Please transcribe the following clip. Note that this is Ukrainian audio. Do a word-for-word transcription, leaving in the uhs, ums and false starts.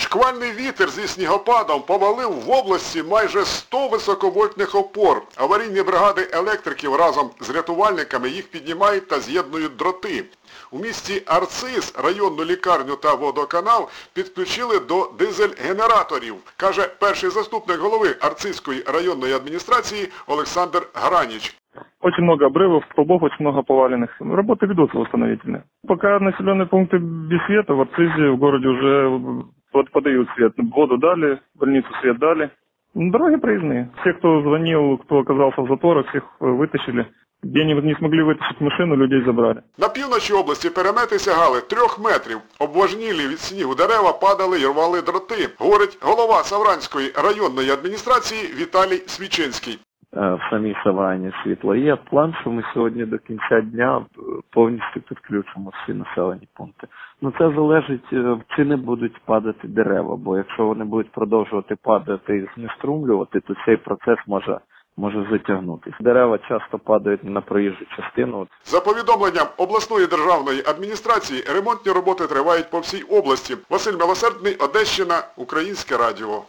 Шквальний вітер зі снігопадом повалив в області майже сто високовольтних опор. Аварійні бригади електриків разом з рятувальниками їх піднімають та з'єднують дроти. У місті Арциз районну лікарню та водоканал підключили до дизель-генераторів, каже перший заступник голови Арцизької районної адміністрації Олександр Граніч. Очень много обрывов, столбов очень много поваленных. Работы ведутся восстановительные. Пока населенные пункты без света, в Арцизе, в городе уже вот подают свет. Воду дали, больницу свет дали. Дороги проездные. Все, кто звонил, кто оказался в заторах, всех вытащили. Где они не смогли витащити машину, людей забрали. На півночі області перемети сягали трьох метрів. Обважнілі від снігу дерева падали і рвали дроти, говорить голова Савранської районної адміністрації Віталій Свічинський. В самій Саврані світло є. План, що ми сьогодні до кінця дня повністю підключимо всі населені пункти. Ну це залежить, чи не будуть падати дерева, бо якщо вони будуть продовжувати падати і знеструмлювати, то цей процес може може затягнутися. Дерева часто падають на проїжджу частину. За повідомленням обласної державної адміністрації, ремонтні роботи тривають по всій області. Василь Милосердний, Одещина, Українське радіо.